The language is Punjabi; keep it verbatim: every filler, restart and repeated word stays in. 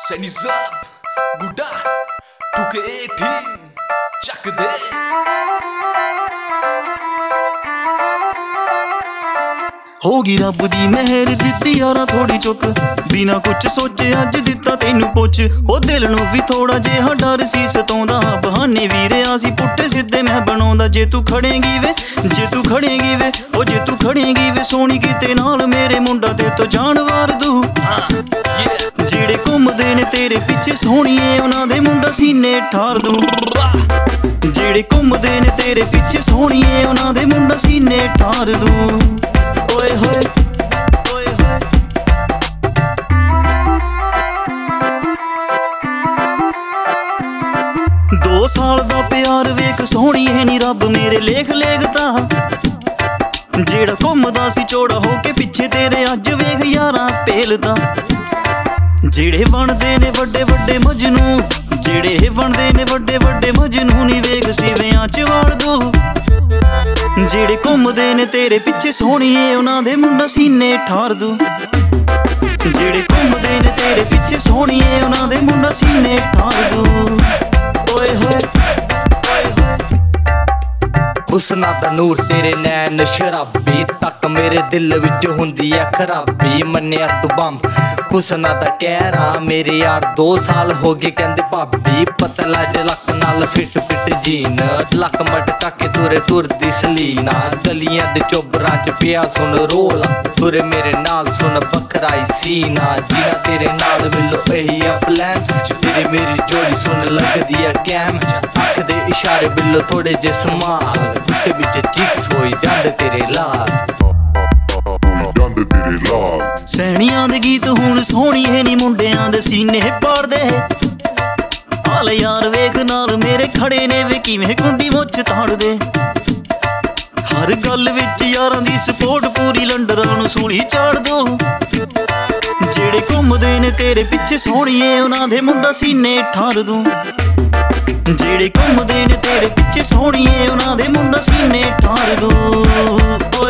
Sandy's up, Guda, two K eighteen, ਚੱਕ ਦੇ ਹੋ ਗਈ ਰੱਬ ਦੀ ਮਿਹਰ ਦਿੱਤੀ ਯਾਰਾ ਥੋੜੀ ਚੁੱਕ ਬਿਨਾ ਕੁਛ ਸੋਚੇ ਅੱਜ ਦਿੱਤਾ ਤੈਨੂੰ ਪੁੱਛ ਉਹ ਦਿਲ ਨੂੰ ਵੀ ਥੋੜਾ ਜਿਹਾ ਡਰ ਸੀ ਸਤਾਉਂਦਾ ਬਹਾਨੇ ਵੀਰਿਆ ਸੀ ਪੁੱਠੇ ਸਿੱਧੇ ਮੈਂ ਬਣਾਉਂਦਾ ਜੇ ਤੂੰ ਖੜੇਂਗੀ ਵੇ ਜੇ ਤੂੰ ਖੜੇਂਗੀ ਵੇ ਉਹ ਜੇ ਤੂੰ ਖੜੇਂਗੀ ਵੇ ਸੋਹਣੀ ਕਿਤੇ ਨਾਲ ਮੇਰੇ ਮੁੰਡਾ ਤੇ ਤੋਂ ਜਾਨ ਵਾਰ ਦੂ ਜਿਹੜੇ ਘੁੰਮਦੇ ਨੇ ਤੇਰੇ ਪਿੱਛੇ ਸੋਹਣੀਏ ਉਹਨਾਂ ਦੇ ਮੁੰਡਾ ਸੀਨੇ ਠਾਰ ਦੂ ਜਿਹੜੇ ਘੁੰਮਦੇ ਨੇ ਤੇਰੇ ਪਿੱਛੇ ਸੋਹਣੀਏ ਉਹਨਾਂ ਦੇ ਮੁੰਡਾ ਸੀਨੇ ਠਾਰ ਦੂ ਓਏ ਹੋਏ ਓਏ ਹੋਏ ਦੋ ਸਾਲ ਦਾ ਪਿਆਰ ਵੇਖ ਸੋਹਣੀਏ ਨੀ ਰੱਬ ਮੇਰੇ ਲੇਖ ਲੇਖਤਾ ਜਿਹੜਾ ਘੁੰਮਦਾ ਸੀ ਚੋੜਾ ਹੋ ਕੇ ਪਿੱਛੇ ਤੇਰੇ ਅੱਜ ਵੇਖ ਯਾਰਾਂ ਪੇਲਦਾ ਜਿਹੜੇ ਬਣਦੇ ਨੇ ਵੱਡੇ ਵੱਡੇ ਮਜਨੂ ਜਿਹੜੇ ਬਣਦੇ ਨੇ ਵੱਡੇ ਵੱਡੇ ਮਜਨੂ ਨੀ ਵੇਖ ਸਿਵਿਆਂ ਚ ਵਾੜ ਦੂ ਜਿਹੜੇ ਘੁੰਮਦੇ ਨੇ ਤੇਰੇ ਪਿੱਛੇ ਸੋਹਣੀਏ ਉਹਨਾਂ ਦੇ ਮੁੰਡਾ ਸੀਨੇ ਠਾਰ ਦੂ ਜਿਹੜੇ ਘੁੰਮਦੇ ਨੇ ਤੇਰੇ ਪਿੱਛੇ ਸੋਹਣੀਏ ਉਹਨਾਂ ਦੇ ਮੁੰਡਾ ਸੀਨੇ ਠਾਰ ਦੂ ਓਏ ਹੋਏ ਹੁਸਨਾ ਦਾ ਨੂਰ ਤੇਰੇ ਨੈਣ ਸ਼ਰਾਬੀ ਤੱਕ ਮੇਰੇ ਦਿਲ ਵਿੱਚ ਹੁੰਦੀ ਐ ਖਰਾਬੀ ਮੰਨਿਆ ਤੂੰ ਬੰਬ ਹੁਸਨਾ ਦਾ ਕਹਿਰਾ ਮੇਰੇ ਯਾਰ ਦੋ ਸਾਲ ਹੋ ਗਏ ਕਹਿੰਦੇ ਭਾਬੀ ਪਤਲਾ ਜਿਹਾ ਲੱਕ ਨਾਲ ਫਿੱਟ ਫਿੱਟ ਜੀਨ ਲੱਕ ਮਟਕਾ ਕੇ ਤੁਰੇ ਤੁਰਦੀ ਸਲੀਨਾ ਗਲੀਆਂ ਦੇ ਚੋਬਰਾਂ ਚ ਪਿਆ ਸੁਣ ਰੋਲ ਤੁਰੇ ਮੇਰੇ ਨਾਲ ਸੁਣ ਬਖਰਾਈ ਸੀਨਾ ਜੀਣਾ ਤੇਰੇ ਨਾਲ ਮਿਲੋ ਇਹੀ ਆ ਪਲਾਨ ਤੇਰੇ ਮੇਰੀ ਜੋੜੀ ਸੁਣ ਲੱਗਦੀ ਆ ਕੈਮ ਅੱਖ ਦੇ ਇਸ਼ਾਰੇ ਬਿੱਲੋ ਥੋੜੇ ਜੇ ਸਮਾਲ ਗੁੱਸੇ ਵਿੱਚ ਚੀਕਸ ਹੋਈ ਜਾਂਦੇ ਤੇਰੇ ਲਾਲ ਸੈਣੀਆਂ ਦੇ ਗੀਤ ਹੁਣ ਸੋਹਣੀਏ ਨੀ ਮੁੰਡਿਆਂ ਦੇ ਸੀਨੇ ਪਾੜਦੇ ਹਾਲ ਯਾਰ ਵੇਖ ਨਾਲ ਮੇਰੇ ਖੜੇ ਨੇ ਵੇ ਕਿਵੇਂ ਕੁੰਡੀ ਮੁੱਛ ਤਾੜਦੇ ਹਰ ਗੱਲ ਵਿੱਚ ਯਾਰਾਂ ਦੀ ਸਪੋਰਟ ਪੂਰੀ ਲੰਡਰਾਂ ਨੂੰ ਸੂਲੀ ਚਾੜ ਦੋ ਜਿਹੜੇ ਘੁੰਮਦੇ ਨੇ ਤੇਰੇ ਪਿੱਛੇ ਸੋਹਣੀਏ ਉਹਨਾਂ ਦੇ ਮੁੰਡਾ ਸੀਨੇ ਠਾਰ ਦੂੰ ਜਿਹੜੇ ਘੁੰਮਦੇ ਨੇ ਤੇਰੇ ਪਿੱਛੇ ਸੋਹਣੀਏ ਉਹਨਾਂ ਦੇ ਮੁੰਡਾ ਸੀਨੇ ਠਾਰ ਦੂੰ